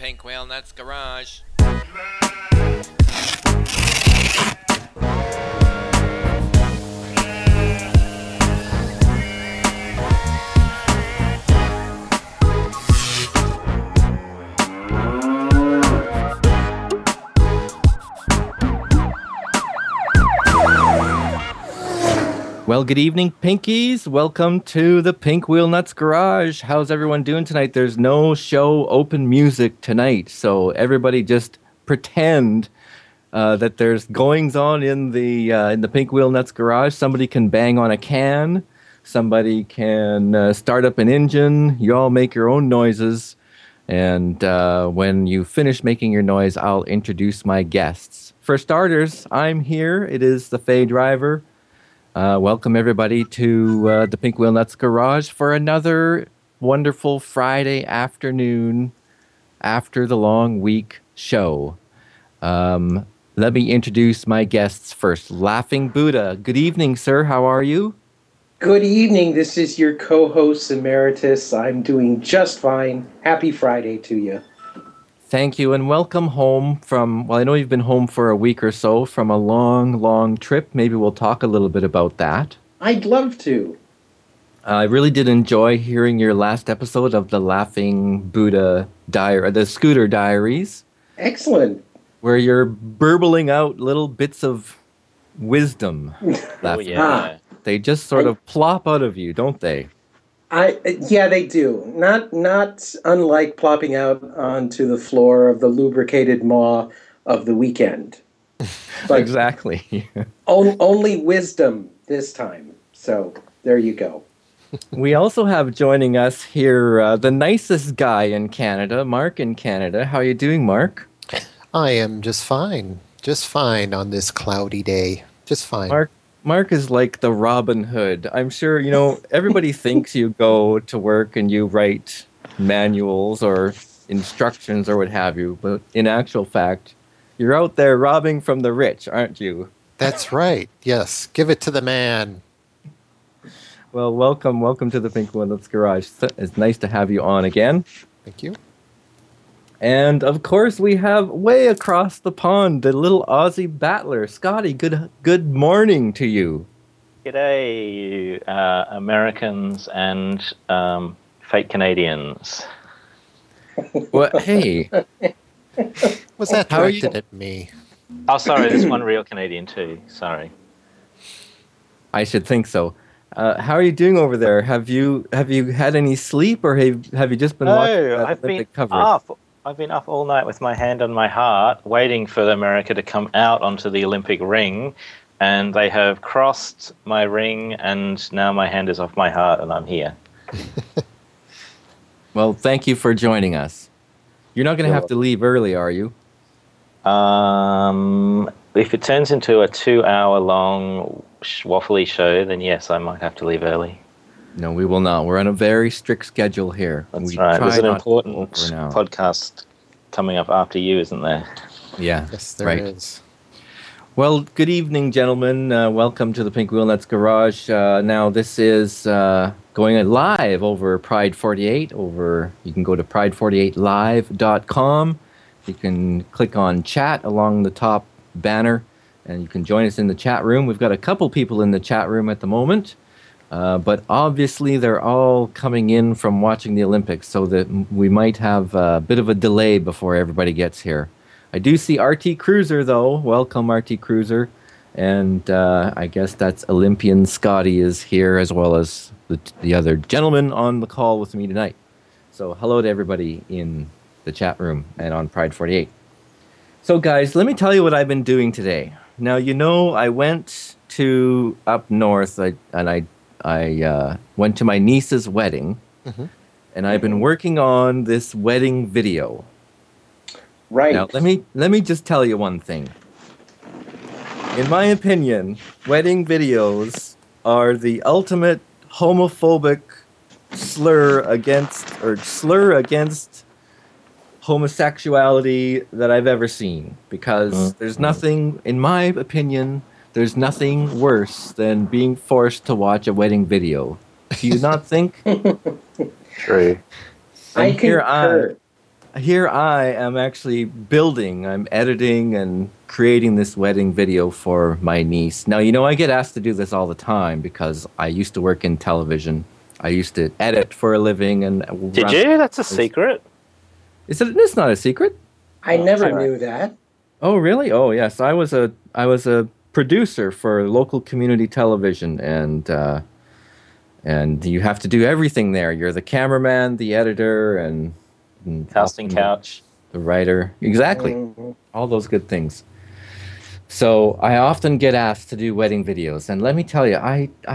Pink Whale Nuts Garage. Well, good evening, Pinkies. Welcome to the Pink Wheel Nuts Garage. How's everyone doing tonight? There's no show open music tonight, so everybody just pretend that there's goings on in the Pink Wheel Nuts Garage. Somebody can bang on a can. Somebody can start up an engine. You all make your own noises. And when you finish making your noise, I'll introduce my guests. For starters, I'm here. It is the Faye Driver. Welcome, everybody, to the Pink Wheel Nuts Garage for another wonderful Friday afternoon after the long week show. Let me introduce my guests first. Laughing Buddha. Good evening, sir. How are you? Good evening. This is your co-host Emeritus. I'm doing just fine. Happy Friday to you. Thank you, and welcome home from, well, I know you've been home for a week or so from a long, long trip. Maybe we'll talk a little bit about that. I'd love to. I really did enjoy hearing your last episode of the Laughing Buddha the Scooter Diaries. Excellent. Where you're burbling out little bits of wisdom. Oh, yeah. They just sort of plop out of you, don't they? Yeah, they do. Not unlike plopping out onto the floor of the lubricated maw of the weekend. But exactly. Only wisdom this time. So there you go. We also have joining us here the nicest guy in Canada, Mark in Canada. How are you doing, Mark? I am just fine. Just fine on this cloudy day. Just fine. Mark is like the Robin Hood. I'm sure, everybody thinks you go to work and you write manuals or instructions or what have you, but in actual fact, you're out there robbing from the rich, aren't you? That's right. Yes. Give it to the man. Well, welcome to the Pink Wheel Nuts Garage. It's nice to have you on again. Thank you. And, of course, we have way across the pond, the little Aussie battler. Scotty, good morning to you. G'day, Americans and fake Canadians. Well, hey. Was that directed at me? Oh, sorry, there's one real Canadian too. Sorry. I should think so. How are you doing over there? Have you had any sleep, or have you just been watching Olympic coverage? I've been up all night with my hand on my heart, waiting for America to come out onto the Olympic ring, and they have crossed my ring, and now my hand is off my heart, and I'm here. Well, thank you for joining us. You're not going to have to leave early, are you? If it turns into a 2-hour-long waffly show, then yes, I might have to leave early. No, we will not. We're on a very strict schedule here. That's right. There's an important podcast coming up after you, isn't there? Yeah, yes, there is. Well, good evening, gentlemen. Welcome to the Pink Wheel Nuts Garage. Now, this is going live over Pride 48. You can go to pride48live.com. You can click on chat along the top banner, and you can join us in the chat room. We've got a couple people in the chat room at the moment. But obviously, they're all coming in from watching the Olympics, so that we might have a bit of a delay before everybody gets here. I do see RT Cruiser, though. Welcome, RT Cruiser. And I guess that's Olympian Scotty is here, as well as the other gentleman on the call with me tonight. So hello to everybody in the chat room and on Pride 48. So, guys, let me tell you what I've been doing today. Now, I went to up north, and I went to my niece's wedding, and I've been working on this wedding video. Right. Now, let me just tell you one thing. In my opinion, wedding videos are the ultimate homophobic slur against homosexuality that I've ever seen, because there's nothing, in my opinion, there's nothing worse than being forced to watch a wedding video. Do you not think? True. I concur. here I am actually building, I'm editing and creating this wedding video for my niece. Now, I get asked to do this all the time because I used to work in television. I used to edit for a living and Did you? That's a secret. It's not a secret. I never knew that. Oh, really? Oh, yes. I was a producer for local community television, and you have to do everything there. You're the cameraman, the editor, and casting couch, the writer. Exactly. Mm-hmm. All those good things. So I often get asked to do wedding videos, and let me tell you,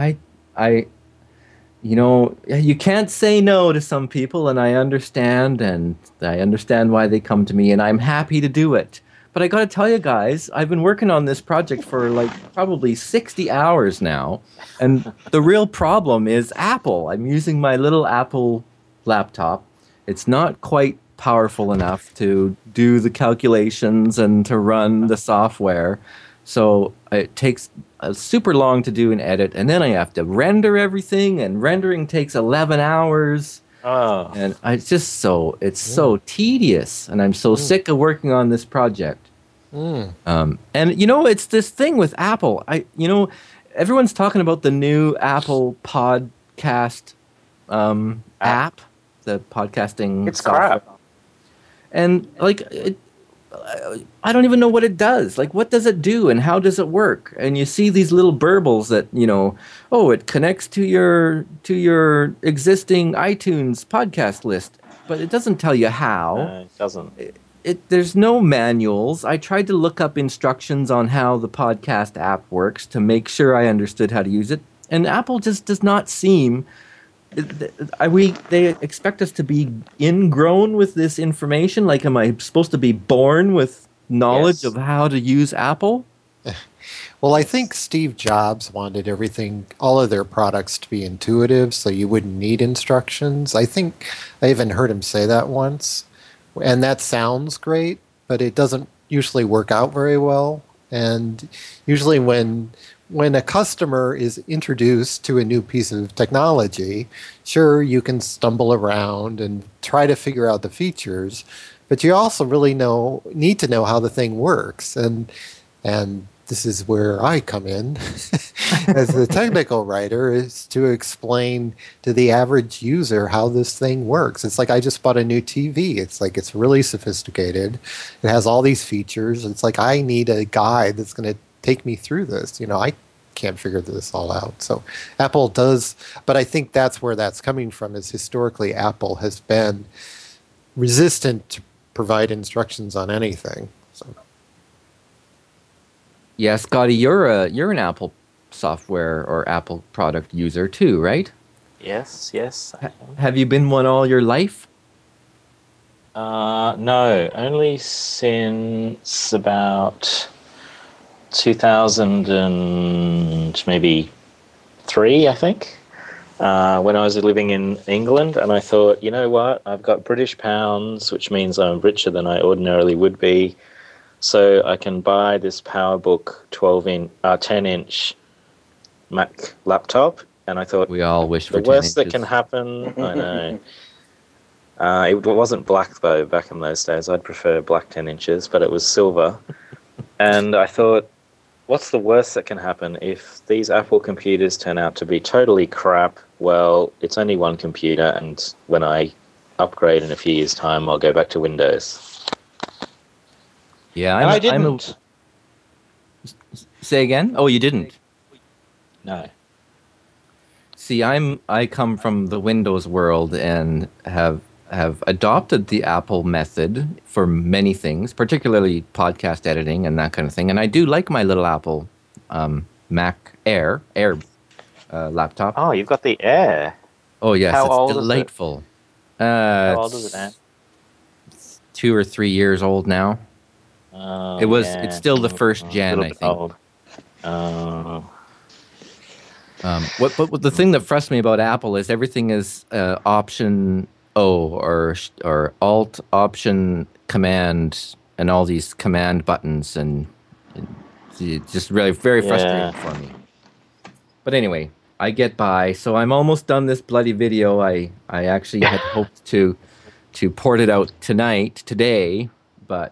you can't say no to some people, and I understand why they come to me, and I'm happy to do it. But I got to tell you guys, I've been working on this project for probably 60 hours now, and the real problem is Apple. I'm using my little Apple laptop. It's not quite powerful enough to do the calculations and to run the software. So it takes super long to do an edit, and then I have to render everything, and rendering takes 11 hours. Oh. And it's so tedious, and I'm so sick of working on this project. And it's this thing with Apple. Everyone's talking about the new Apple podcast app, the podcasting. It's software. crap. And I don't even know what it does. What does it do and how does it work? And you see these little burbles that, it connects to your existing iTunes podcast list, but it doesn't tell you how. No, it doesn't. There's no manuals. I tried to look up instructions on how the podcast app works to make sure I understood how to use it, and Apple just does not seem. They expect us to be ingrown with this information. Am I supposed to be born with knowledge of how to use Apple? Well, I think Steve Jobs wanted all of their products to be intuitive, so you wouldn't need instructions. I think I even heard him say that once, and that sounds great, but it doesn't usually work out very well. And usually when a customer is introduced to a new piece of technology, sure, you can stumble around and try to figure out the features, but you also really need to know how the thing works. And this is where I come in as the technical writer, is to explain to the average user how this thing works. It's like I just bought a new TV. It's really sophisticated. It has all these features. It's like I need a guide that's going to take me through this. I can't figure this all out. So Apple does, but I think that's where that's coming from, is historically Apple has been resistant to provide instructions on anything. So. Yeah, Scotty, you're an Apple software or Apple product user too, right? Yes. Have you been one all your life? No, only since about 2000 and maybe 3, I think, when I was living in England, and I thought, you know what, I've got British pounds, which means I'm richer than I ordinarily would be, so I can buy this PowerBook 10-inch Mac laptop, and I thought, we all wish for the worst that can happen. I know. It wasn't black though back in those days. I'd prefer black 10 inches, but it was silver. And I thought, what's the worst that can happen if these Apple computers turn out to be totally crap? Well, it's only one computer, and when I upgrade in a few years' time, I'll go back to Windows. Yeah, I didn't. Say again? Oh, you didn't? No. See, I come from the Windows world and have adopted the Apple method for many things, particularly podcast editing and that kind of thing. And I do like my little Apple Mac Air laptop. Oh, you've got the Air. Oh, yes, How it's old delightful. How old is it now? It's 2 or 3 years old now. Oh, It's still the first gen, I think. Old. Oh. What the thing that frustrates me about Apple is everything is Option O or Alt Option Command and all these command buttons, and it's just really very frustrating for me. But anyway, I get by, so I'm almost done this bloody video. I actually had hoped to to port it out today, but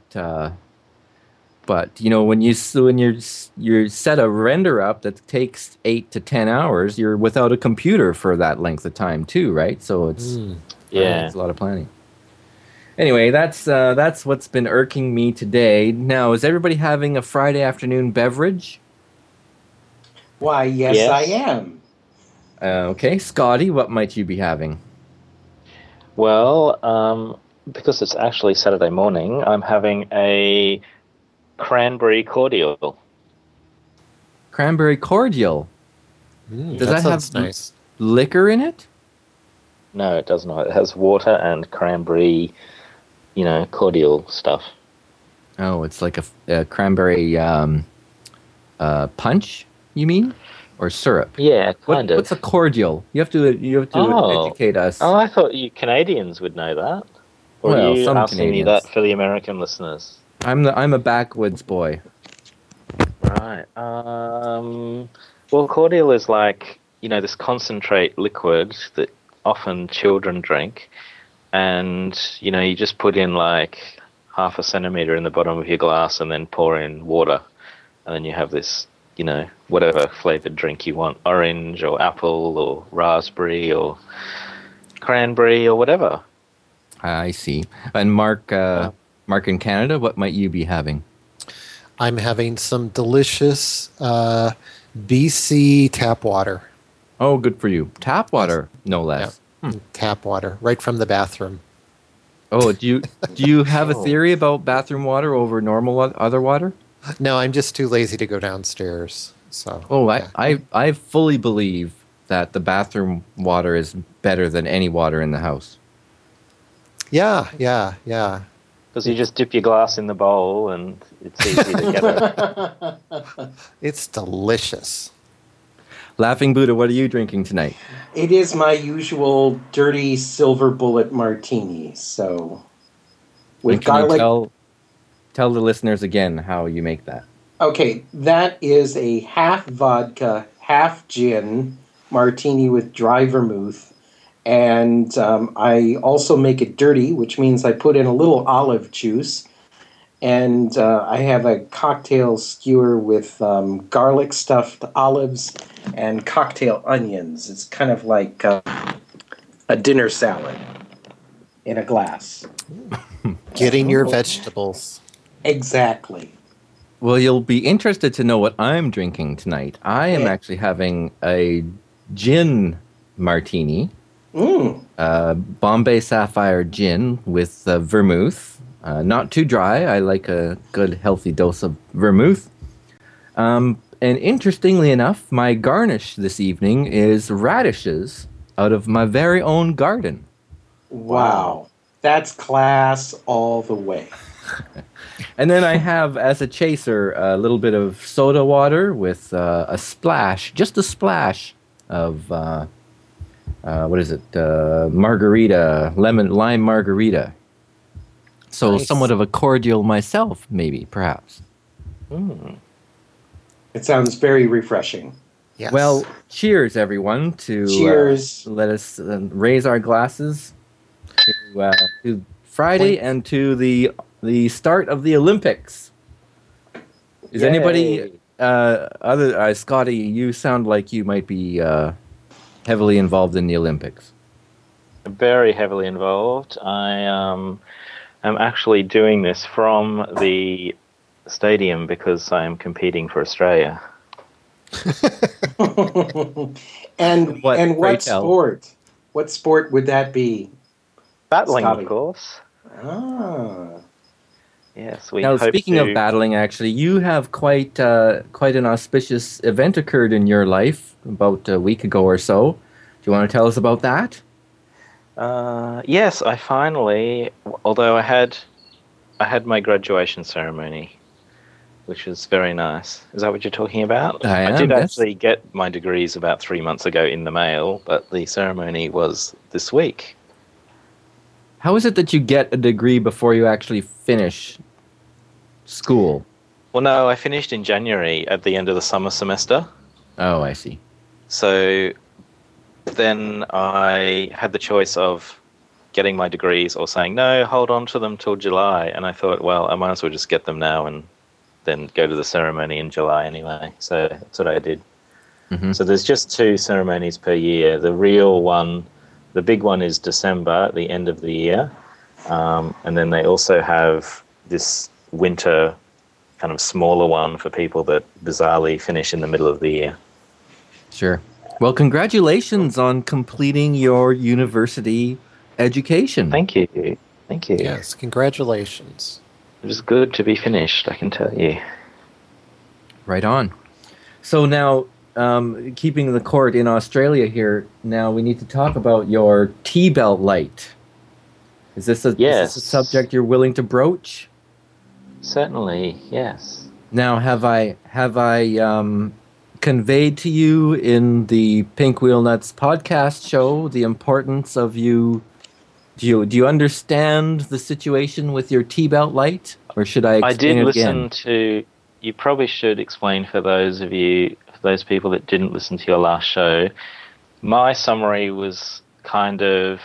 when you set a render up that takes 8 to 10 hours, you're without a computer for that length of time too, right? So it's a lot of planning. Anyway, that's what's been irking me today. Now, is everybody having a Friday afternoon beverage? Why, yes. I am. Okay, Scotty, what might you be having? Well, because it's actually Saturday morning, I'm having a cranberry cordial. Cranberry cordial? Does that have nice liquor in it? No, it does not. It has water and cranberry, cordial stuff. Oh, it's like a cranberry punch, you mean? Or syrup? Yeah, kind of. What's a cordial? You have to educate us. Oh, I thought you Canadians would know that. Or Well, are you some asking me Canadians. that for the American listeners? I'm a backwoods boy. Right. Well, cordial is like, this concentrate liquid that often children drink. And, you just put in like half a centimetre in the bottom of your glass and then pour in water. And then you have this, whatever flavoured drink you want. Orange or apple or raspberry or cranberry or whatever. I see. And Mark in Canada, what might you be having? I'm having some delicious BC tap water. Oh, good for you. Tap water, no less. Yeah. Tap water, right from the bathroom. Oh, do you have a theory about bathroom water over normal other water? No, I'm just too lazy to go downstairs. So. Oh, yeah. I fully believe that the bathroom water is better than any water in the house. Yeah. Because you just dip your glass in the bowl and it's easy to get it. It's delicious. Laughing Buddha, what are you drinking tonight? It is my usual dirty silver bullet martini. So, with garlic. Tell the listeners again how you make that. Okay, that is a half vodka, half gin martini with dry vermouth. And I also make it dirty, which means I put in a little olive juice. And I have a cocktail skewer with garlic stuffed olives and cocktail onions. It's kind of like a dinner salad in a glass. Getting your vegetables. Exactly. Well, you'll be interested to know what I'm drinking tonight. I am actually having a gin martini. Bombay Sapphire gin with vermouth. Not too dry. I like a good, healthy dose of vermouth. And interestingly enough, my garnish this evening is radishes out of my very own garden. Wow. That's class all the way. And then I have, as a chaser, a little bit of soda water with a splash, just a splash of, margarita, lime margarita. So nice. Somewhat of a cordial myself, maybe, perhaps. It sounds very refreshing. Yes. Well, cheers, everyone, to Cheers. let us raise our glasses to Friday and to the start of the Olympics. Is Yay. anybody Scotty? You sound like you might be heavily involved in the Olympics. Very heavily involved. I am actually doing this from the stadium because I am competing for Australia. And what sport? What sport would that be? Battling, Scotty. of course. Ah. Yes, we Now, hope speaking of battling, actually, you have quite an auspicious event occurred in your life about a week ago or so. Do you want to tell us about that? Yes, I finally, although I had my graduation ceremony, which was very nice. Is that what you're talking about? I did am, actually get my degrees about 3 months ago in the mail, but the ceremony was this week. How is it that you get a degree before you actually finish school? Well, no, I finished in January at the end of the summer semester. Oh, I see. So then I had the choice of getting my degrees or saying, no, hold on to them till July. And I thought, well, I might as well just get them now and then go to the ceremony in July anyway. So that's what I did. Mm-hmm. So there's just 2 ceremonies per year. The real one, the big one is December, the end of the year. And then they also have this winter kind of smaller one for people that bizarrely finish in the middle of the year. Sure. Well, congratulations on completing your university education. Thank you. Thank you. Yes, congratulations. It was good to be finished, I can tell you. Right on. So now, keeping the court in Australia here, now we need to talk about your T-belt light. Is this a subject you're willing to broach? Certainly, yes. Now, have I conveyed to you in the Pink Wheel Nuts podcast show the importance of you? Do you understand the situation with your T-belt light, or should I explain it again? I did listen to. You probably should explain for those people that didn't listen to your last show. My summary was kind of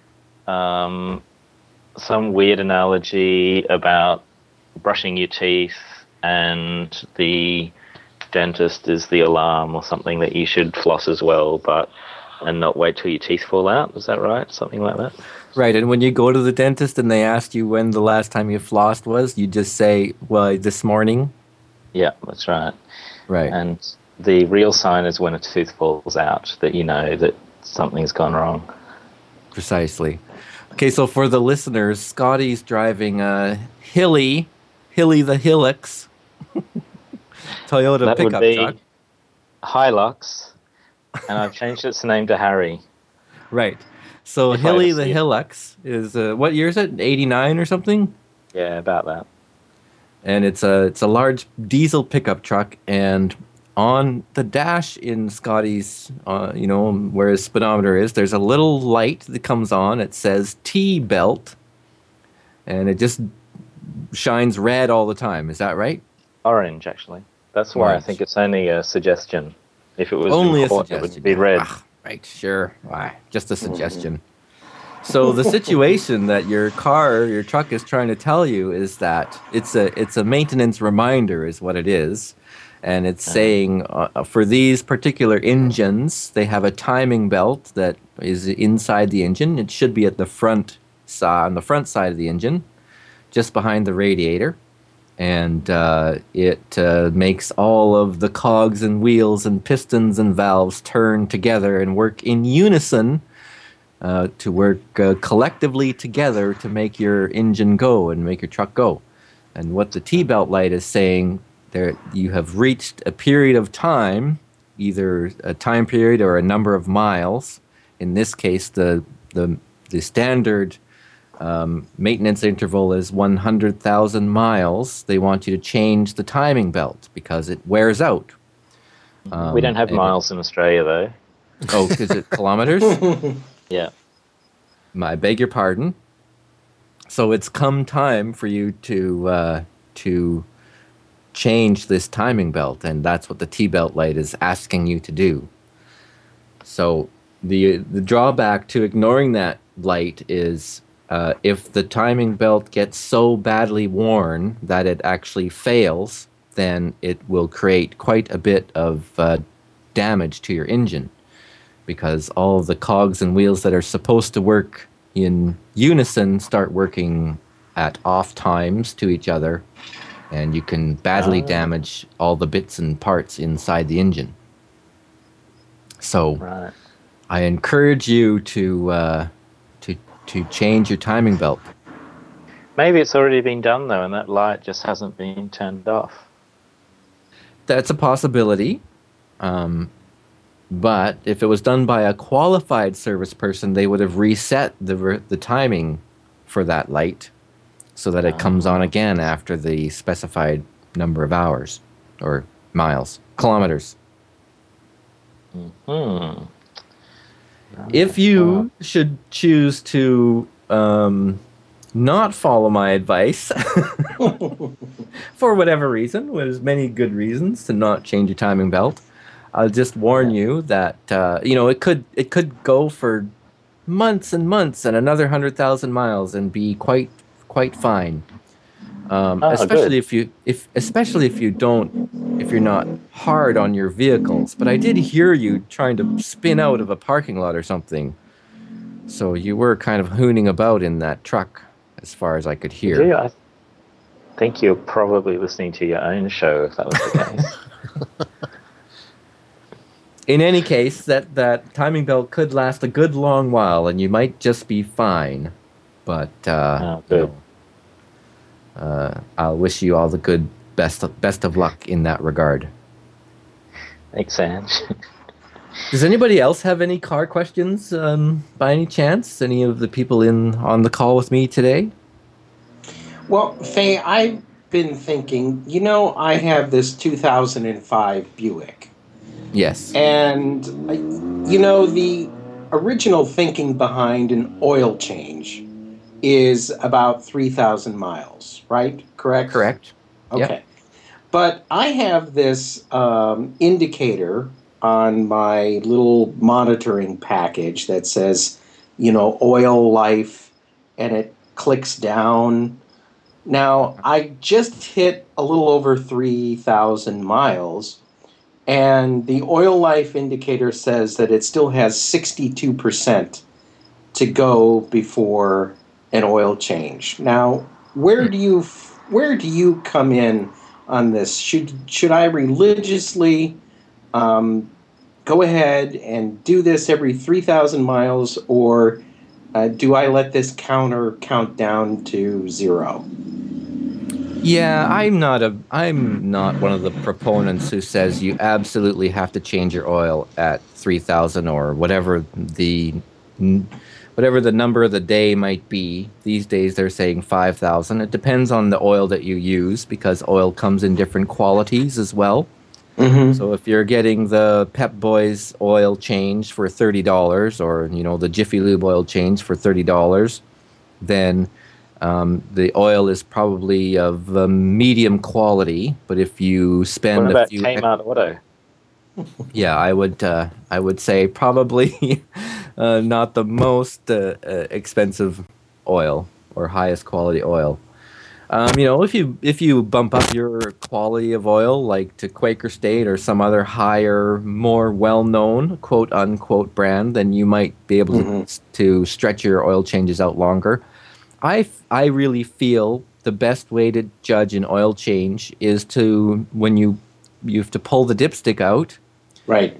some weird analogy about brushing your teeth and the dentist is the alarm or something, that you should floss as well, and not wait till your teeth fall out. Is that right? Something like that? Right, and when you go to the dentist and they ask you when the last time you flossed was, you just say, well, this morning. Yeah, that's right. Right. And the real sign is when a tooth falls out, that you know that something's gone wrong. Precisely. Okay, so for the listeners, Scotty's driving a Hilly the Hilux Toyota that pickup would be truck. Hilux, and I've changed its name to Harry. Right. So Hilly the Hilux is what year is it? 89 or something? Yeah, about that. And it's a large diesel pickup truck, and on the dash in Scotty's, where his speedometer is, there's a little light that comes on. It says T-belt, and it just shines red all the time. Is that right? Orange, actually. That's why I think it's only a suggestion. If it was only important, a suggestion, it would be red. Right, sure. Why? Just a suggestion. So the situation that your truck is trying to tell you is that it's a maintenance reminder is what it is. And it's saying for these particular engines, they have a timing belt that is inside the engine. It should be at the front side, on the front side of the engine, just behind the radiator. And it makes all of the cogs and wheels and pistons and valves turn together and work in unison to work collectively together to make your engine go and make your truck go. And what the T-belt light is saying, there you have reached a period of time, either a time period or a number of miles. In this case, the standard maintenance interval is 100,000 miles. They want you to change the timing belt because it wears out. We don't have miles in Australia, though. Oh, is it kilometers? Yeah. I beg your pardon. So it's come time for you to change this timing belt, and that's what the T-belt light is asking you to do. So the drawback to ignoring that light is if the timing belt gets so badly worn that it actually fails, then it will create quite a bit of damage to your engine, because all of the cogs and wheels that are supposed to work in unison start working at off times to each other, and you can badly damage all the bits and parts inside the engine. So I encourage you to change your timing belt. Maybe it's already been done, though, and that light just hasn't been turned off. That's a possibility. But if it was done by a qualified service person, they would have reset the timing for that light so that it comes on again after the specified number of hours or miles, kilometers. Mm-hmm. If you should choose to not follow my advice for whatever reason, there's many good reasons to not change your timing belt. I'll just warn you that it could go for months and months and another 100,000 miles and be quite fine. Especially good. if you're not hard on your vehicles. But I did hear you trying to spin out of a parking lot or something. So you were kind of hooning about in that truck, as far as I could hear. Yeah, I think you're probably listening to your own show if that was the case. In any case, that timing belt could last a good long while, and you might just be fine. But good. I'll wish you all the good best of luck in that regard. Thanks, Ange. Does anybody else have any car questions by any chance? Any of the people on the call with me today? Well, Faye, I've been thinking, I have this 2005 Buick. Yes. And, the original thinking behind an oil change is about 3,000 miles, right? Correct? Correct. Okay. Yep. But I have this indicator on my little monitoring package that says, oil life, and it clicks down. Now, I just hit a little over 3,000 miles, and the oil life indicator says that it still has 62% to go before an oil change. Now, where do you come in on this? Should I religiously go ahead and do this every 3,000 miles, or do I let this counter count down to 0? Yeah, I'm not one of the proponents who says you absolutely have to change your oil at 3,000 or whatever the number of the day might be. These days they're saying 5,000. It depends on the oil that you use, because oil comes in different qualities as well. Mm-hmm. So if you're getting the Pep Boys oil change for $30, or the Jiffy Lube oil change for $30, then the oil is probably of medium quality. But if you spend what about Kmart Auto? Yeah, I would say probably not the most expensive oil or highest quality oil. If you bump up your quality of oil, like to Quaker State or some other higher, more well-known quote unquote brand, then you might be able to stretch your oil changes out longer. I really feel the best way to judge an oil change is when you have to pull the dipstick out. Right.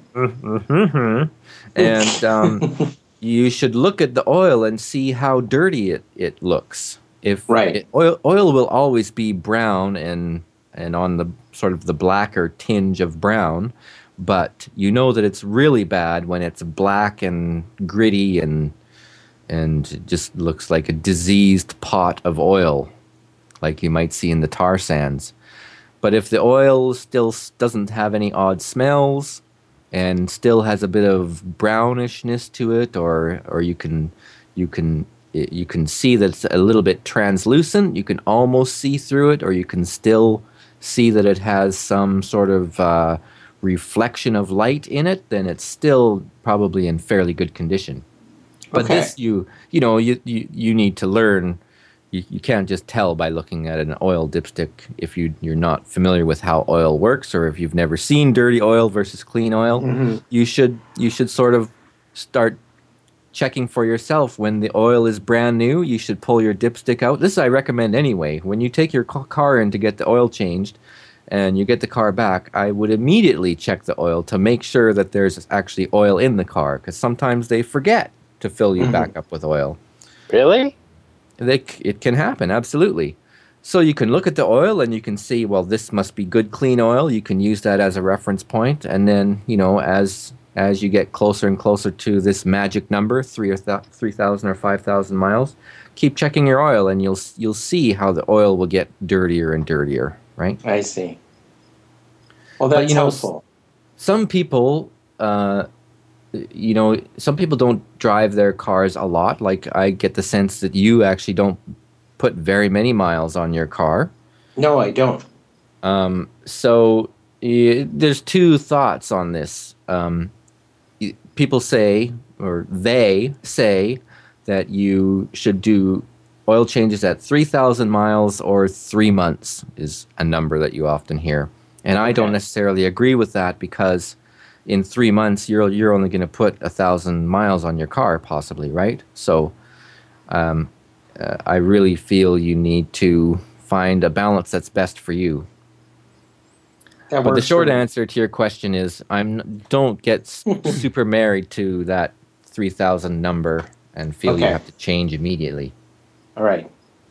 And you should look at the oil and see how dirty it looks. Oil will always be brown and on the sort of the blacker tinge of brown, but you know that it's really bad when it's black and gritty and it just looks like a diseased pot of oil, like you might see in the tar sands. But if the oil still doesn't have any odd smells and still has a bit of brownishness to it, or you can see that it's a little bit translucent, you can almost see through it, or you can still see that it has some sort of reflection of light in it, then it's still probably in fairly good condition. But this, you need to learn. You can't just tell by looking at an oil dipstick if you're not familiar with how oil works, or if you've never seen dirty oil versus clean oil. Mm-hmm. You should sort of start checking for yourself. When the oil is brand new, you should pull your dipstick out. This I recommend anyway. When you take your car in to get the oil changed and you get the car back, I would immediately check the oil to make sure that there's actually oil in the car, because sometimes they forget to fill you back up with oil. Really? It can happen, absolutely. So you can look at the oil and you can see, well, this must be good, clean oil. You can use that as a reference point. And then, as you get closer and closer to this magic number, 3,000 or 5,000 miles, keep checking your oil, and you'll see how the oil will get dirtier and dirtier, right? I see. Well, that's helpful. Some people... some people don't drive their cars a lot. Like, I get the sense that you actually don't put very many miles on your car. No, I don't. So there's two thoughts on this. People say, or they say that you should do oil changes at 3,000 miles or 3 months is a number that you often hear. And I don't necessarily agree with that, because in 3 months you're only going to put 1,000 miles on your car, possibly, right? So I really feel you need to find a balance that's best for you. But the short answer to your question is, don't get super married to that 3,000 number and feel you have to change immediately. All right.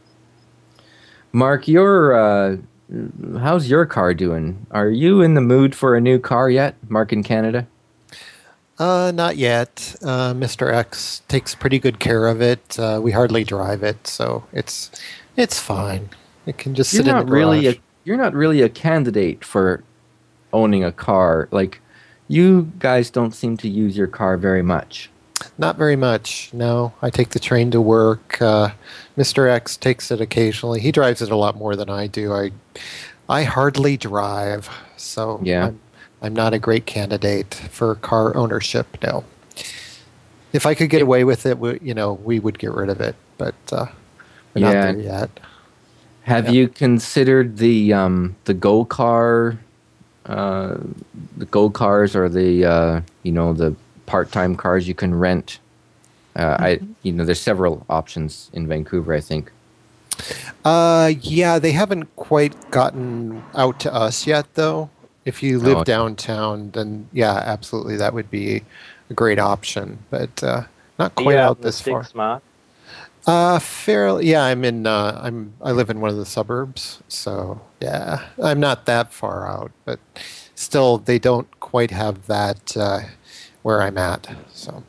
Mark, how's your car doing? Are you in the mood for a new car yet, Mark in Canada? Not yet. Mr. X takes pretty good care of it. We hardly drive it, so it's fine. It can just sit in the garage. You're not really a candidate for owning a car. Like, you guys don't seem to use your car very much. Not very much, no. I take the train to work. Mr. X takes it occasionally. He drives it a lot more than I do. I hardly drive, so yeah. I'm not a great candidate for car ownership, no. If I could get away with it, we would get rid of it, but we're not there yet. Have you considered the Go Car, the Go Cars, or the part-time cars you can rent? There's several options in Vancouver, I think. Yeah, they haven't quite gotten out to us yet, though. If you live downtown, then yeah, absolutely, that would be a great option. But not quite out this far. Mark? Fairly. Yeah, I live in one of the suburbs, so yeah, I'm not that far out. But still, they don't quite have that where I'm at. So,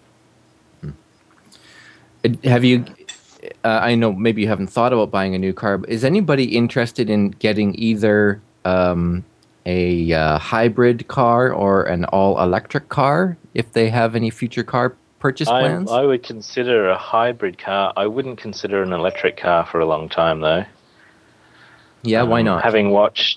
have you? I know maybe you haven't thought about buying a new car, but is anybody interested in getting either a hybrid car or an all-electric car, if they have any future car purchase plans? I would consider a hybrid car. I wouldn't consider an electric car for a long time, though. Yeah, why not? Having watched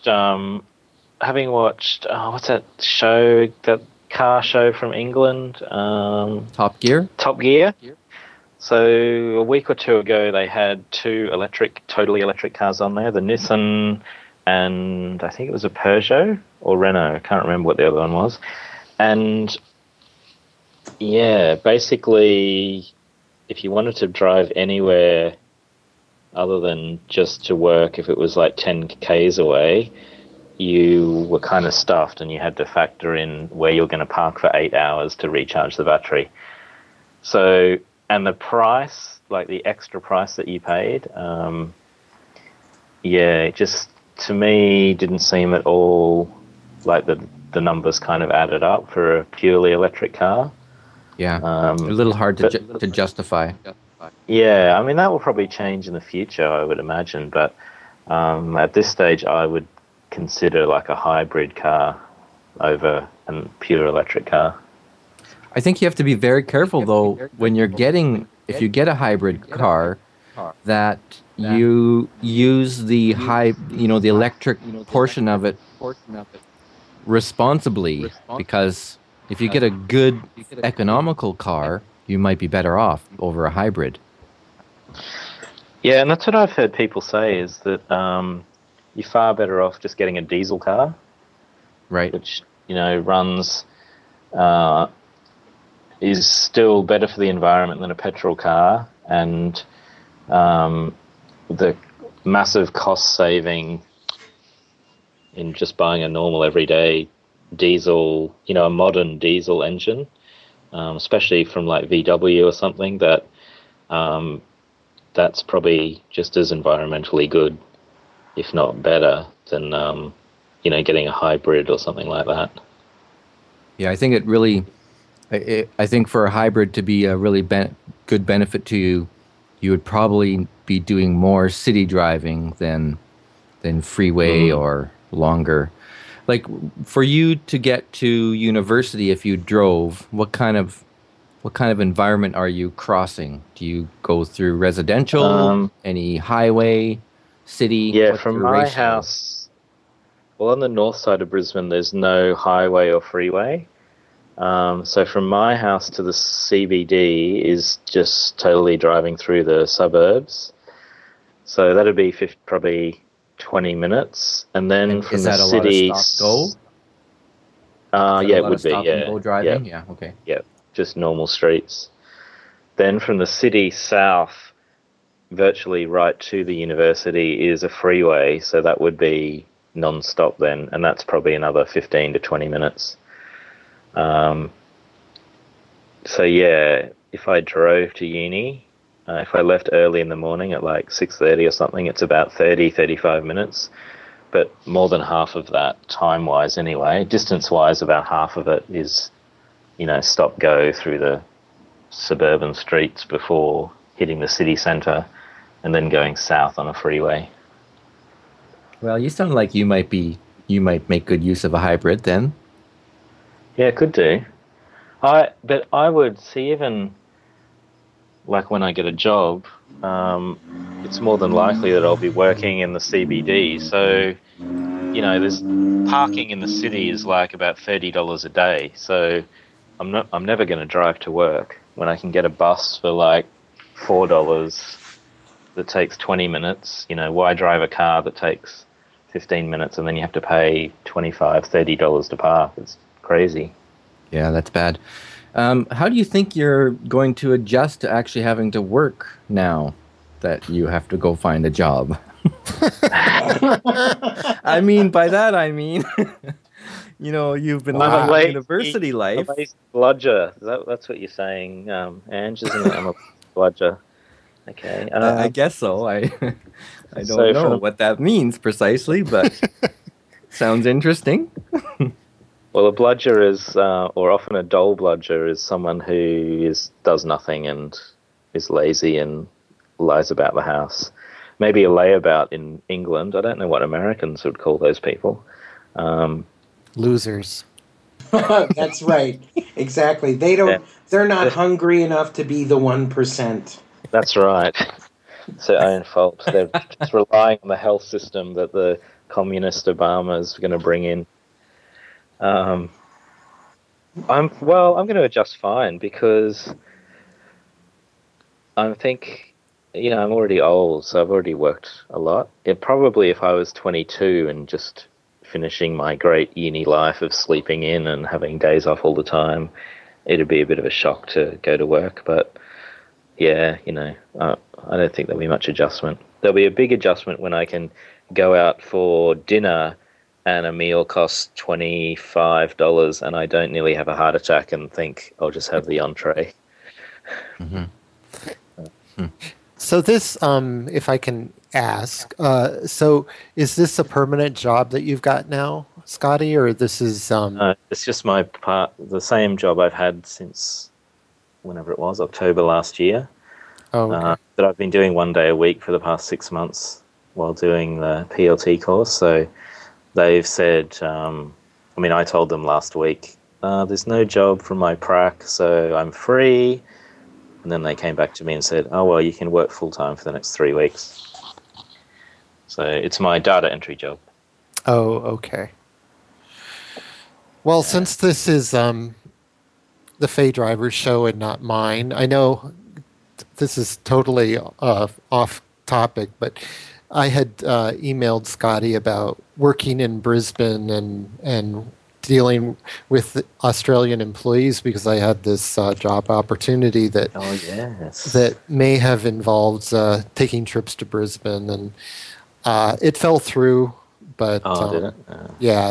what's that show, that car show from England? Top Gear? Top Gear. So a week or two ago, they had two totally electric cars on there, the Nissan and I think it was a Peugeot or Renault. I can't remember what the other one was. And yeah, basically, if you wanted to drive anywhere other than just to work, if it was like 10 k's away, you were kind of stuffed, and you had to factor in where you're going to park for 8 hours to recharge the battery. So, and the price, like the extra price that you paid, it just, to me, didn't seem at all like the numbers kind of added up for a purely electric car. Yeah, a little hard to justify. Yeah, I mean, that will probably change in the future, I would imagine. But at this stage, I would consider like a hybrid car over a pure electric car. I think you have to be very careful, though, when if you get a hybrid car, that you use the the electric portion of it responsibly, because if you get a good economical car, you might be better off over a hybrid. Yeah, and that's what I've heard people say, is that you're far better off just getting a diesel car, right? Which runs is still better for the environment than a petrol car, and the massive cost saving in just buying a normal everyday diesel, a modern diesel engine, especially from like VW or something, that's probably just as environmentally good, if not better, than getting a hybrid or something like that. Yeah, I think it really. I think for a hybrid to be a really good benefit to you, you would probably be doing more city driving than freeway or longer. Like, for you to get to university, if you drove, what kind of environment are you crossing? Do you go through residential, any highway, city? Yeah, from my house, well, on the north side of Brisbane, there's no highway or freeway. So from my house to the CBD is just totally driving through the suburbs. So that'd be probably 20 minutes. And then from the city... Is that a lot of stop go? Yeah, it would be. Stop and go driving? Yeah, okay. Yeah, just normal streets. Then from the city south, virtually right to the university is a freeway. So that would be non-stop then. And that's probably another 15 to 20 minutes. So yeah, if I drove to uni, if I left early in the morning at like 6:30 or something, it's about 35 minutes. But more than half of that, time-wise anyway, distance-wise, about half of it is, stop go through the suburban streets before hitting the city centre and then going south on a freeway. Well, you sound like you might make good use of a hybrid then. Yeah, could do. But I would see, even like when I get a job, it's more than likely that I'll be working in the CBD. So, there's parking in the city is like about $30 a day. So I'm never going to drive to work when I can get a bus for like $4 that takes 20 minutes. Why drive a car that takes 15 minutes and then you have to pay $25, $30 to park? It's crazy. Yeah, that's bad. How do you think you're going to adjust to actually having to work now that you have to go find a job? I mean, by that I mean, you've been living a university life. I'm a bludger. That's what you're saying, Ange, isn't it? I'm a bludger. Okay. I guess so. I don't know what that means precisely, but sounds interesting. Well, a bludger is, or often a dull bludger, is someone who does nothing and is lazy and lies about the house. Maybe a layabout in England. I don't know what Americans would call those people. Losers. That's right. Exactly. They're not hungry enough to be the 1%. That's right. It's their own fault. They're just relying on the health system that the communist Obama is going to bring in. I'm going to adjust fine because I think, I'm already old, so I've already worked a lot. Probably if I was 22 and just finishing my great uni life of sleeping in and having days off all the time, it'd be a bit of a shock to go to work. But yeah, I don't think there'll be much adjustment. There'll be a big adjustment when I can go out for dinner and a meal costs $25 and I don't nearly have a heart attack and think I'll just have the entree. Mm-hmm. So this, if I can ask, so is this a permanent job that you've got now, Scotty, or this is... it's just the same job I've had since whenever it was, October last year. Oh, okay. That I've been doing 1 day a week for the past 6 months while doing the PLT course. So they've said, I told them last week, there's no job from my prac, so I'm free. And then they came back to me and said, oh, well, you can work full-time for the next 3 weeks. So it's my data entry job. Oh, okay. Well, since this is the Fay Drivers show and not mine, I know this is totally off topic, but I had emailed Scotty about working in Brisbane and dealing with Australian employees because I had this job opportunity that that may have involved taking trips to Brisbane, and it fell through. But did it? Yeah,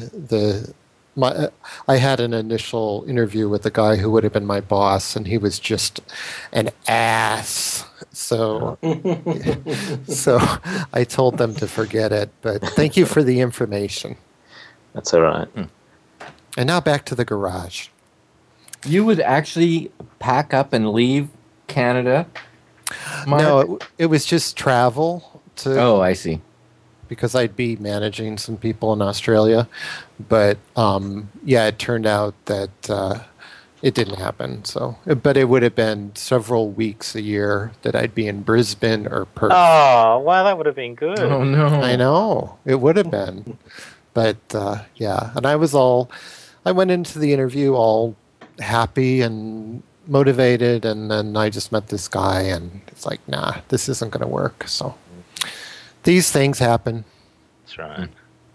I had an initial interview with the guy who would have been my boss, and he was just an ass. So, so I told them to forget it. But thank you for the information. That's all right. And now back to the garage. You would actually pack up and leave Canada, Mark? No, it was just travel to. Oh, I see. Because I'd be managing some people in Australia, but it turned out that it didn't happen. So, but it would have been several weeks a year that I'd be in Brisbane or Perth. Oh, wow, that would have been good. Oh no, I know it would have been, but and I was all I went into the interview all happy and motivated, and then I just met this guy, and it's like, nah, this isn't going to work. So these things happen. That's right.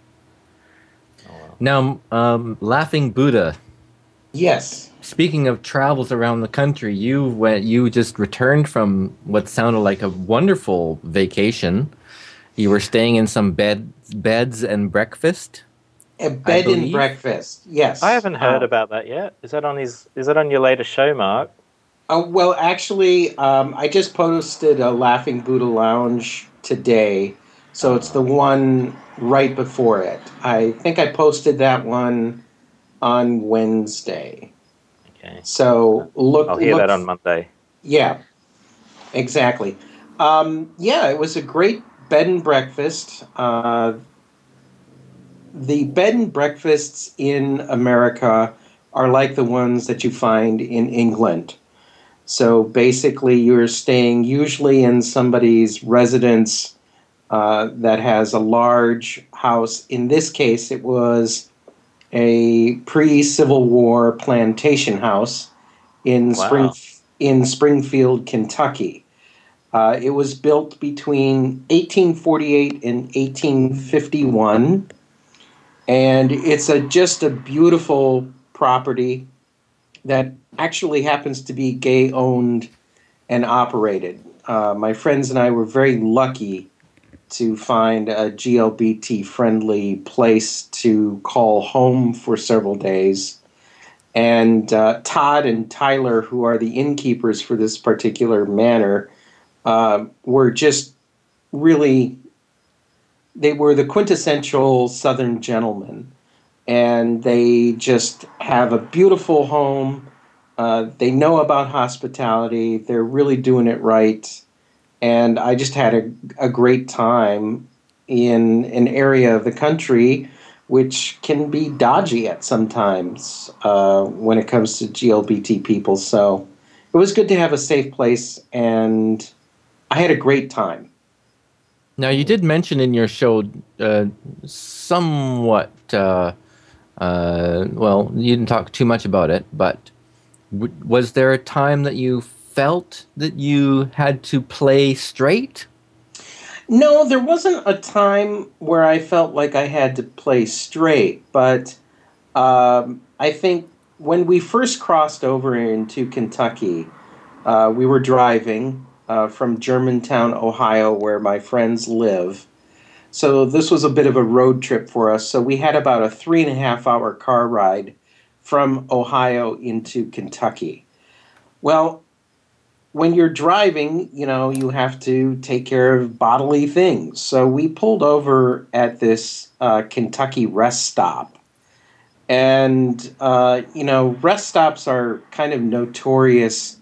Now, Laughing Buddha. Yes. Speaking of travels around the country, you just returned from what sounded like a wonderful vacation. You were staying in some beds and breakfast. A bed and breakfast. Yes. I haven't heard about that yet. Is that on your latest show, Mark? Well, actually, I just posted a Laughing Buddha Lounge today, so it's the one right before it. I think I posted that one on Wednesday. Okay. So I'll hear that on Monday. Yeah, exactly. It was a great bed and breakfast. The bed and breakfasts in America are like the ones that you find in England. So basically, you're staying usually in somebody's residence that has a large house. In this case, it was a pre-Civil War plantation house in Springfield, Kentucky. It was built between 1848 and 1851, and it's just a beautiful property that actually happens to be gay-owned and operated. My friends and I were very lucky to find a GLBT-friendly place to call home for several days. And Todd and Tyler, who are the innkeepers for this particular manor, were just really, they were the quintessential Southern gentlemen. And they just have a beautiful home. They know about hospitality. They're really doing it right. And I just had a great time in an area of the country which can be dodgy at sometimes when it comes to GLBT people. So it was good to have a safe place, and I had a great time. Now, you did mention in your show somewhat, well, you didn't talk too much about it, but was there a time that you felt that you had to play straight? No, there wasn't a time where I felt like I had to play straight, but I think when we first crossed over into Kentucky, we were driving from Germantown, Ohio, where my friends live. So this was a bit of a road trip for us. So we had about a 3.5-hour car ride from Ohio into Kentucky. Well, when you're driving, you have to take care of bodily things. So we pulled over at this Kentucky rest stop. And, rest stops are kind of notorious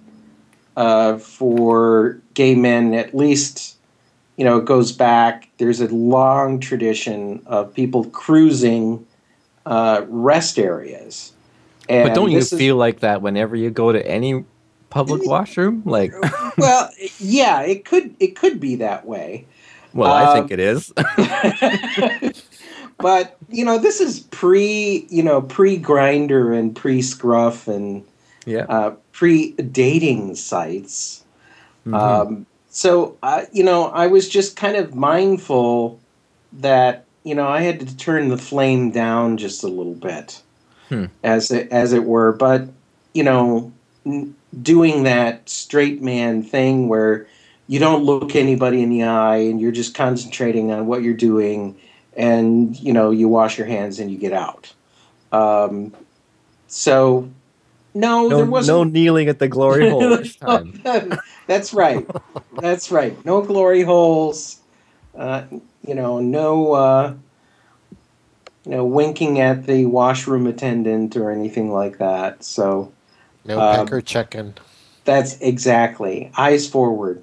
for gay men. At least, it goes back. There's a long tradition of people cruising rest areas. And but don't you feel like that whenever you go to any public washroom? Like, well, yeah, it could be that way. Well, I think it is. But this is pre-Grindr and pre-Scruff and pre-dating sites. Mm-hmm. So I was just kind of mindful that I had to turn the flame down just a little bit, as it were. But doing that straight man thing where you don't look anybody in the eye and you're just concentrating on what you're doing, and you wash your hands and you get out. So there wasn't no kneeling at the glory hole this time. That's right. That's right. No glory holes. No winking at the washroom attendant or anything like that. So no pecker checking. That's exactly. Eyes forward.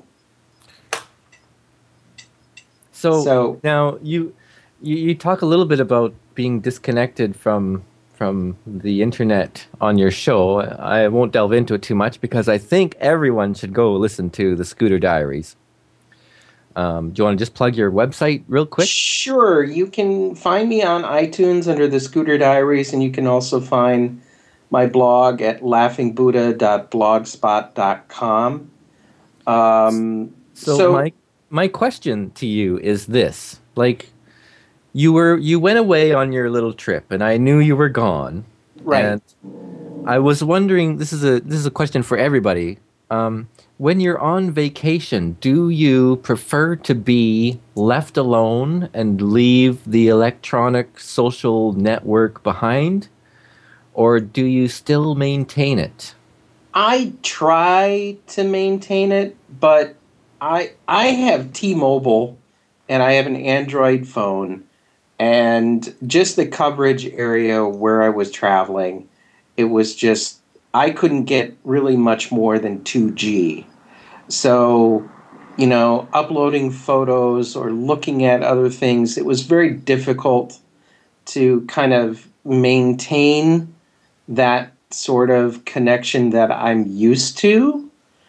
So now you talk a little bit about being disconnected from the internet on your show. I won't delve into it too much because I think everyone should go listen to the Scooter Diaries. Do you want to just plug your website real quick? Sure. You can find me on iTunes under the Scooter Diaries, and you can also find my blog at laughingbuddha.blogspot.com. So my question to you is this: like, you went away on your little trip, and I knew you were gone. Right. And I was wondering. This is a question for everybody. When you're on vacation, do you prefer to be left alone and leave the electronic social network behind, or do you still maintain it? I try to maintain it, but I have T-Mobile and I have an Android phone, and just the coverage area where I was traveling, it was just I couldn't get really much more than 2G. So, uploading photos or looking at other things, it was very difficult to kind of maintain that sort of connection that I'm used to.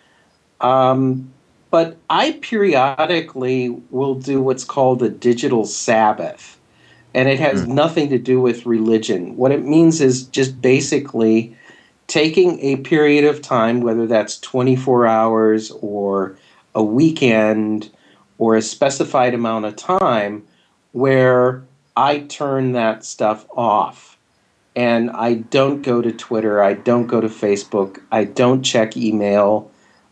But I periodically will do what's called a digital Sabbath, and it has nothing to do with religion. What it means is just basically taking a period of time, whether that's 24 hours or a weekend or a specified amount of time, where I turn that stuff off. And I don't go to Twitter, I don't go to Facebook, I don't check email.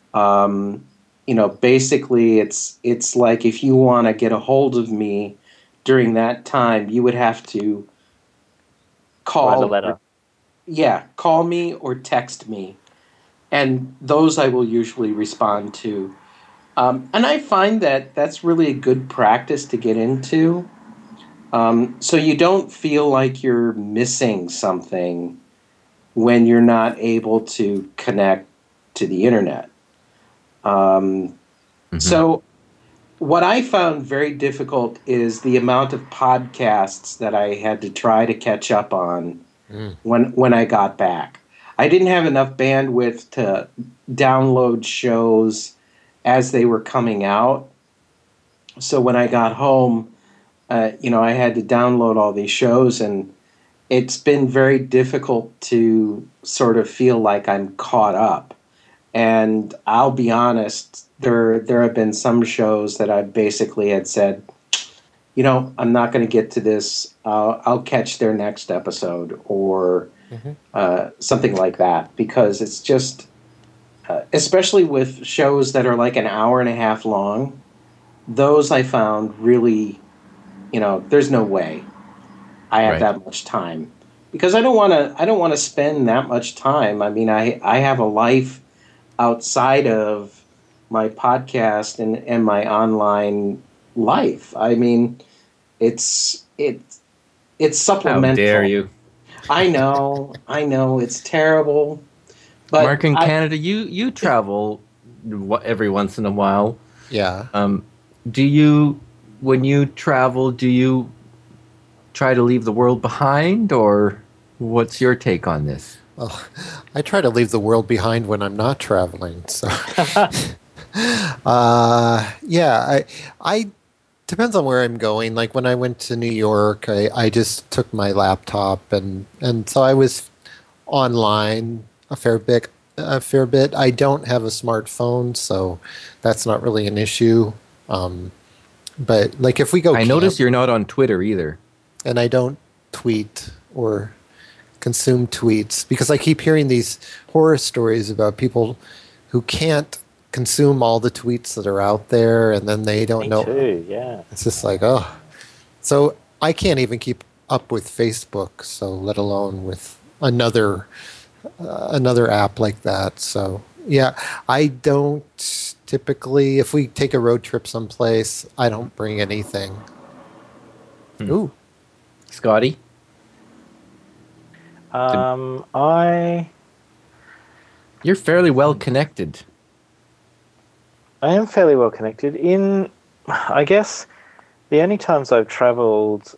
Basically it's like if you want to get a hold of me during that time, you would have to call. Write a letter. Call me or text me, and those I will usually respond to. And I find that that's really a good practice to get into, so you don't feel like you're missing something when you're not able to connect to the internet. So what I found very difficult is the amount of podcasts that I had to try to catch up on when I got back. I didn't have enough bandwidth to download shows as they were coming out. So when I got home, I had to download all these shows, and it's been very difficult to sort of feel like I'm caught up. And I'll be honest, there have been some shows that I basically had said, I'm not going to get to this. I'll catch their next episode or something like that, because it's just, especially with shows that are like an hour and a half long, those I found really, there's no way I have that much time, because I don't want to spend that much time. I mean, I have a life outside of my podcast and my online life. I mean, it's supplemental. How dare you? I know, it's terrible. But Mark, in Canada, you travel every once in a while. Yeah. When you travel, do you try to leave the world behind, or what's your take on this? Well, I try to leave the world behind when I'm not traveling. So, I depends on where I'm going. Like when I went to New York, I just took my laptop and so I was online a fair bit. I don't have a smartphone, so that's not really an issue. But like if we go, I notice you're not on Twitter either, and I don't tweet or consume tweets because I keep hearing these horror stories about people who can't consume all the tweets that are out there, and then they don't know. Me too, yeah. It's just like, oh. So I can't even keep up with Facebook, so let alone with another app like that. So yeah, I don't typically, if we take a road trip someplace, I don't bring anything. Ooh. Scotty? You're fairly well connected. I am fairly well connected. I guess the only times I've traveled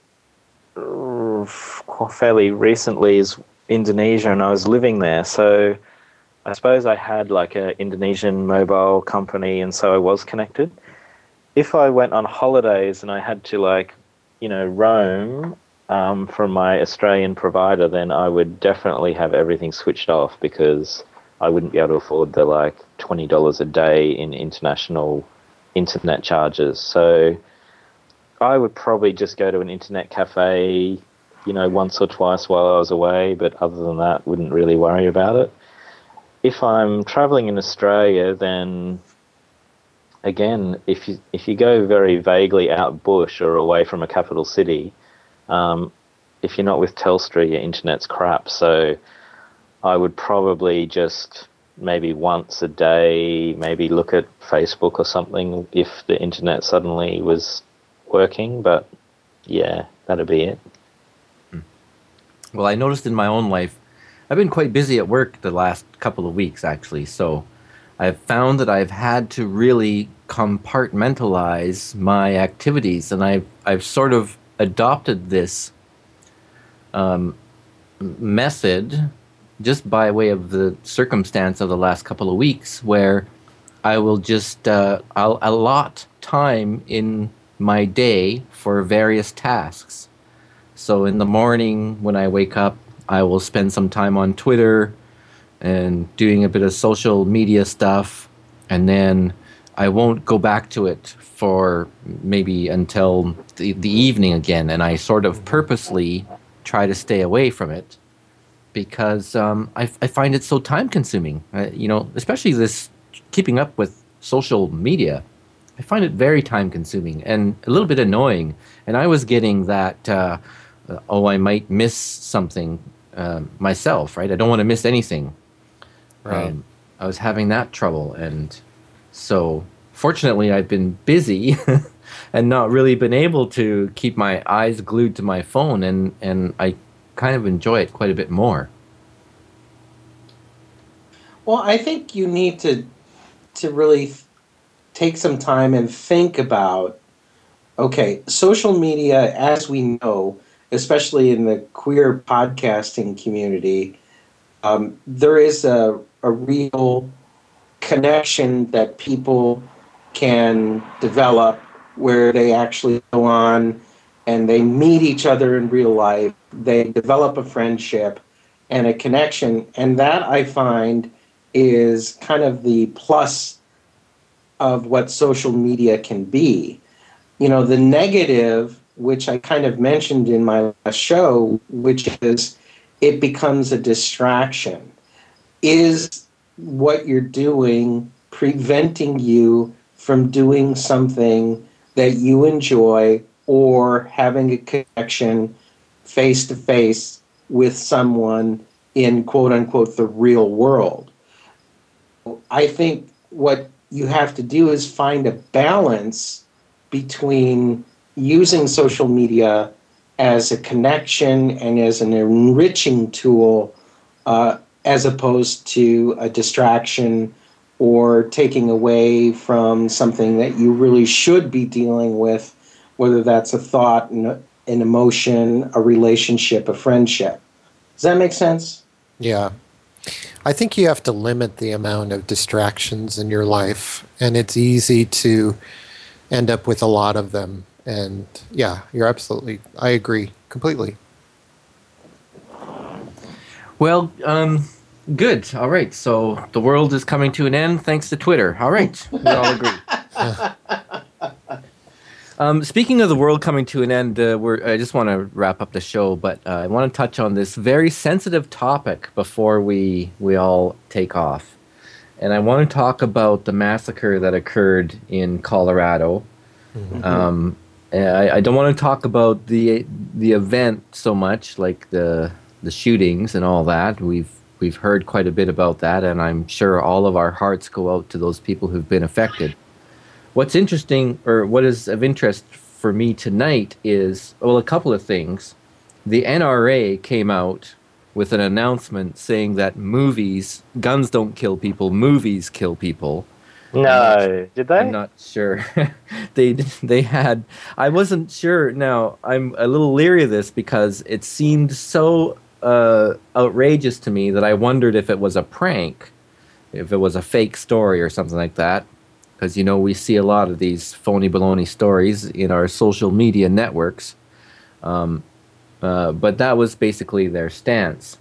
fairly recently is Indonesia, and I was living there. So I suppose I had like an Indonesian mobile company, and so I was connected. if I went on holidays and I had to, like, roam from my Australian provider, then I would definitely have everything switched off, because I wouldn't be able to afford the, like, $20 a day in international internet charges. So I would probably just go to an internet cafe, once or twice while I was away, but other than that, wouldn't really worry about it. If I'm traveling in Australia, then again, if you go very vaguely out bush or away from a capital city, if you're not with Telstra, your internet's crap. So I would probably just maybe once a day, maybe look at Facebook or something if the internet suddenly was working. But yeah, that'd be it. Well, I noticed in my own life, I've been quite busy at work the last couple of weeks, actually. So I've found that I've had to really compartmentalize my activities, and I've sort of adopted this method just by way of the circumstance of the last couple of weeks, where I will just I'll allot time in my day for various tasks. So in the morning when I wake up, I will spend some time on Twitter and doing a bit of social media stuff, and then I won't go back to it for maybe until the evening again, and I sort of purposely try to stay away from it because I find it so time-consuming. Especially this keeping up with social media, I find it very time-consuming and a little bit annoying. And I was getting that, I might miss something myself, right? I don't want to miss anything. Right. I was having that trouble, and so fortunately I've been busy and not really been able to keep my eyes glued to my phone, and I kind of enjoy it quite a bit more. Well, I think you need to really take some time and think about, okay, social media, as we know, especially in the queer podcasting community, there is a real connection that people can develop where they actually go on and they meet each other in real life. They develop a friendship and a connection. And that, I find, is kind of the plus of what social media can be. The negative, which I kind of mentioned in my last show, which is it becomes a distraction. Is what you're doing preventing you from doing something that you enjoy or having a connection face-to-face with someone in quote-unquote the real world? I think what you have to do is find a balance between using social media as a connection and as an enriching tool, as opposed to a distraction or taking away from something that you really should be dealing with, whether that's a thought, an emotion, a relationship, a friendship. Does that make sense? Yeah. I think you have to limit the amount of distractions in your life, and it's easy to end up with a lot of them. And yeah, I agree completely. Well, good. All right. So the world is coming to an end thanks to Twitter. All right. We all agree. Speaking of the world coming to an end, I just want to wrap up the show, but I want to touch on this very sensitive topic before we all take off. And I want to talk about the massacre that occurred in Colorado. Mm-hmm. I don't want to talk about the event so much, like the shootings and all that. We've heard quite a bit about that, and I'm sure all of our hearts go out to those people who've been affected. What's interesting, or what is of interest for me tonight, is, well, a couple of things. The NRA came out with an announcement saying that guns don't kill people, movies kill people. No, did they? I'm not sure. They had. I wasn't sure. Now, I'm a little leery of this because it seemed so outrageous to me that I wondered if it was a prank, if it was a fake story or something like that. because we see a lot of these phony baloney stories in our social media networks. But that was basically their stance.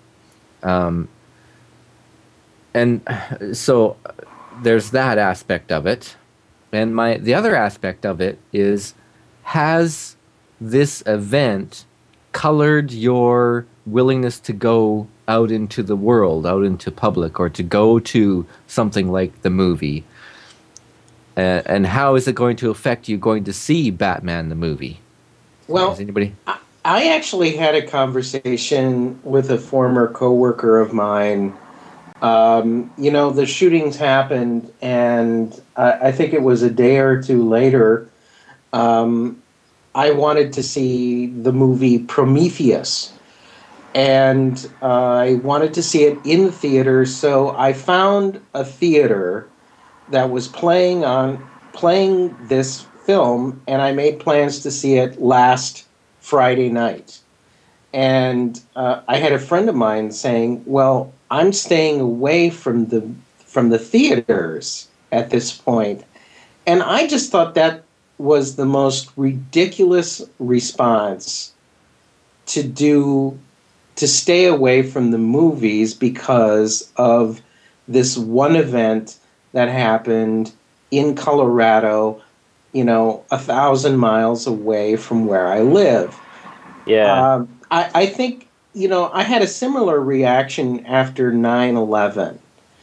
And so there's that aspect of it. And the other aspect of it is, has this event colored your willingness to go out into the world, out into public, or to go to something like the movie? And how is it going to affect you going to see Batman the movie? Well, is anybody? I actually had a conversation with a former coworker of mine. The shootings happened, and I think it was a day or two later, I wanted to see the movie Prometheus. And I wanted to see it in the theater, so I found a theater that was playing this film, and I made plans to see it last Friday night. And I had a friend of mine saying, well, I'm staying away from the theaters at this point. And I just thought that was the most ridiculous response to stay away from the movies because of this one event that happened in Colorado, 1,000 miles away from where I live. Yeah. I think, I had a similar reaction after 9/11.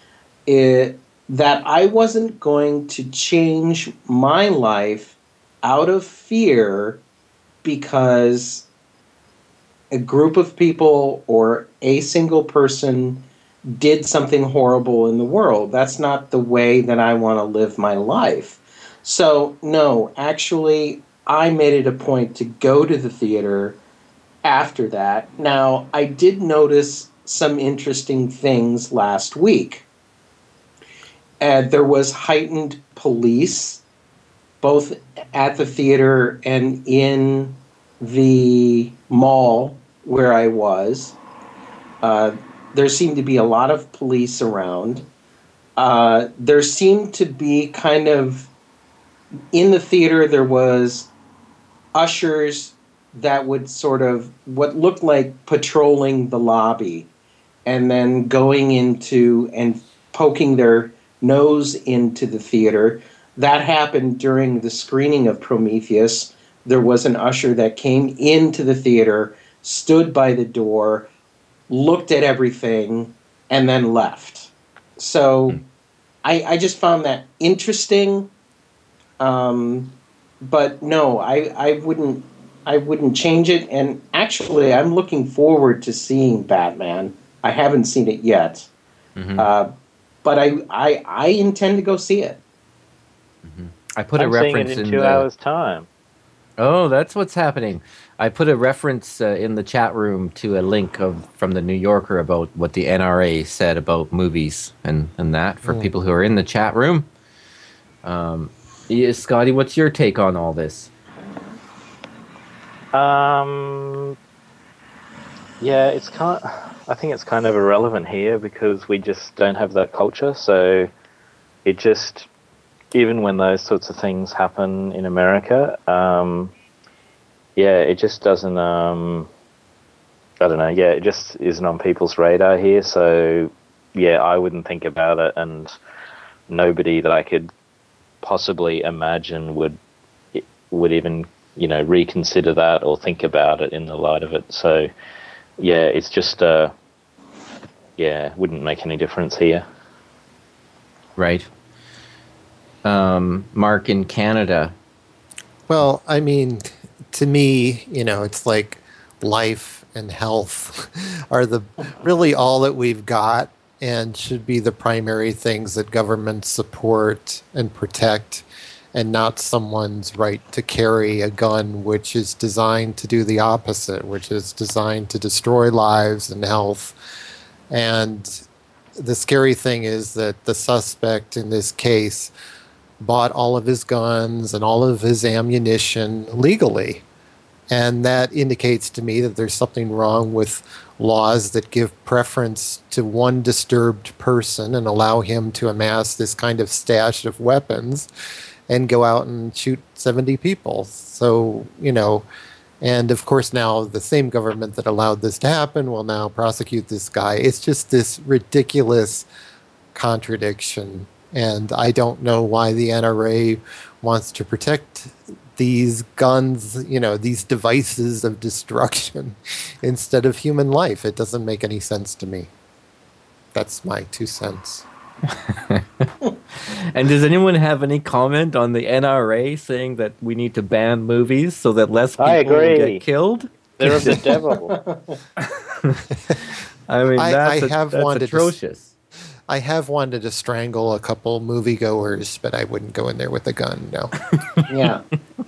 That I wasn't going to change my life out of fear because a group of people or a single person did something horrible in the world. That's not the way that I want to live my life. So, no, actually, I made it a point to go to the theater after that. Now, I did notice some interesting things last week. There was heightened police, both at the theater and in the mall where I was. There seemed to be a lot of police around. There seemed to be kind of, in the theater, there was ushers that would sort of, what looked like patrolling the lobby, and then going into and poking their nose into the theater. That happened during the screening of Prometheus. There was an usher that came into the theater, stood by the door, looked at everything, and then left. So I just found that interesting. But no, I wouldn't change it. And actually, I'm looking forward to seeing Batman. I haven't seen it yet. Mm-hmm. But I intend to go see it. Mm-hmm. I put a reference seeing it in 2 hours' time. Oh, that's what's happening. I put a reference in the chat room to a link from the New Yorker about what the NRA said about movies and that for people who are in the chat room. Scotty, what's your take on all this? Yeah, I think it's kind of irrelevant here because we just don't have that culture. So it just, even when those sorts of things happen in America, it just doesn't, I don't know, it just isn't on people's radar here. So, I wouldn't think about it, and nobody that I could possibly imagine would even, reconsider that or think about it in the light of it. So, it's just, wouldn't make any difference here. Right. Mark, in Canada. Well, I mean, to me, it's like life and health are really all that we've got and should be the primary things that governments support and protect, and not someone's right to carry a gun, which is designed to do the opposite, which is designed to destroy lives and health. And the scary thing is that the suspect in this case bought all of his guns and all of his ammunition legally. And that indicates to me that there's something wrong with laws that give preference to one disturbed person and allow him to amass this kind of stash of weapons and go out and shoot 70 people. So, and of course now the same government that allowed this to happen will now prosecute this guy. It's just this ridiculous contradiction. And I don't know why the NRA wants to protect these guns, these devices of destruction instead of human life. It doesn't make any sense to me. That's my 2 cents. And does anyone have any comment on the NRA saying that we need to ban movies so that less people will get killed? They're of the devil. I mean, that's atrocious. I have wanted to strangle a couple moviegoers, but I wouldn't go in there with a gun, no. Yeah.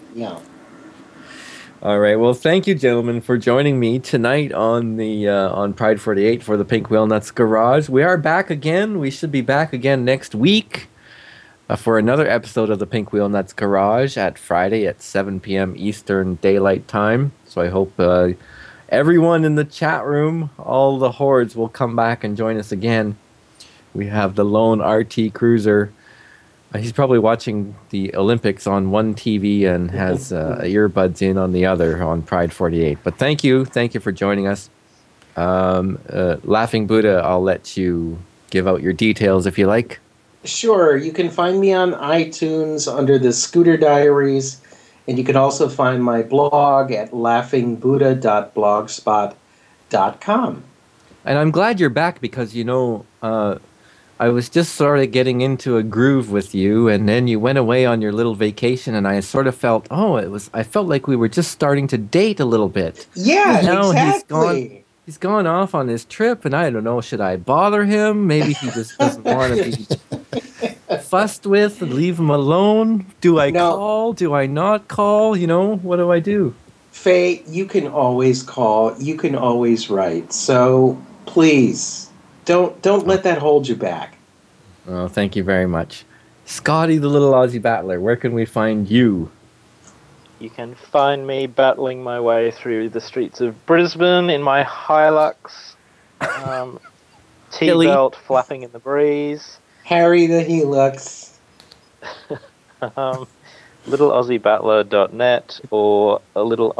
All right. Well, thank you, gentlemen, for joining me tonight on the on Pride 48 for the Pink Wheel Nuts Garage. We are back again. We should be back again next week for another episode of the Pink Wheel Nuts Garage at Friday at 7 p.m. Eastern Daylight Time. So I hope everyone in the chat room, all the hordes, will come back and join us again. We have the lone RT Cruiser. He's probably watching the Olympics on one TV and has earbuds in on the other on Pride 48. But thank you for joining us. Laughing Buddha, I'll let you give out your details if you like. Sure. You can find me on iTunes under the Scooter Diaries, and you can also find my blog at laughingbuddha.blogspot.com. And I'm glad you're back because, I was just sort of getting into a groove with you, and then you went away on your little vacation, and I sort of felt, I felt like we were just starting to date a little bit. Yeah, exactly. He's gone off on his trip, and I don't know, should I bother him? Maybe he just doesn't want to be fussed with and leave him alone. Do I call? Do I not call? What do I do? Faye, you can always call. You can always write. So please, don't let that hold you back. Oh, thank you very much. Scotty, the little Aussie battler, where can we find you? You can find me battling my way through the streets of Brisbane in my Hilux, T-belt flapping in the breeze. Harry the Helix. LittleAussieBattler.net or a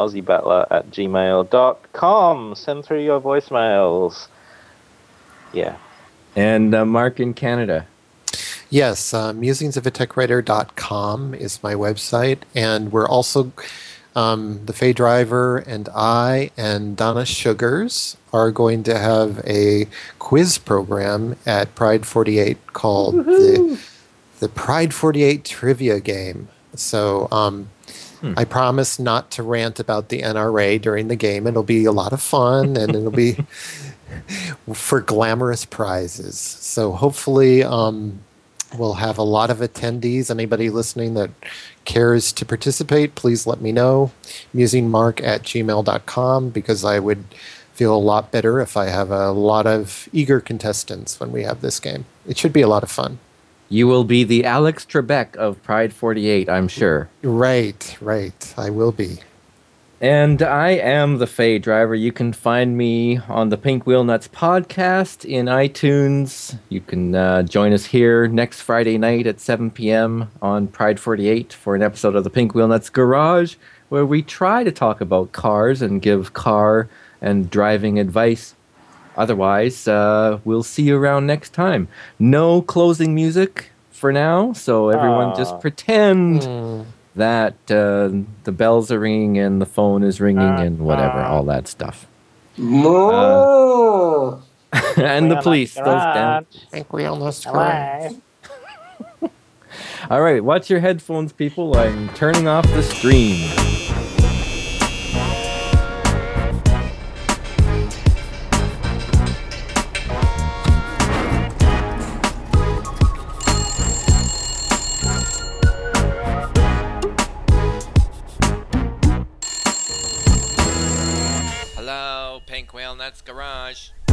littleaussiebattler@gmail.com. Send through your voicemails. Yeah. And Mark in Canada. Yes, musingsofatechwriter.com is my website, and we're also the Faye Driver and I and Donna Sugars are going to have a quiz program at Pride 48 called the Pride 48 Trivia Game. So I promise not to rant about the NRA during the game. It'll be a lot of fun, and it'll be for glamorous prizes. So hopefully we'll have a lot of attendees. Anybody listening that cares to participate, please let me know. musingmark@gmail.com, because I would feel a lot better if I have a lot of eager contestants when we have this game. It should be a lot of fun. You will be the Alex Trebek of Pride 48, I'm sure. Right. I will be. And I am the Faye Driver. You can find me on the Pink Wheel Nuts podcast in iTunes. You can join us here next Friday night at 7 p.m. on Pride 48 for an episode of the Pink Wheel Nuts Garage, where we try to talk about cars and give car and driving advice. Otherwise, we'll see you around next time. No closing music for now, so everyone just pretend that the bells are ringing and the phone is ringing and whatever, all that stuff. And the police, those damn... Think we almost correct. All right, watch your headphones, people. I'm turning off the stream. Hello, Pink Whale Nuts Garage.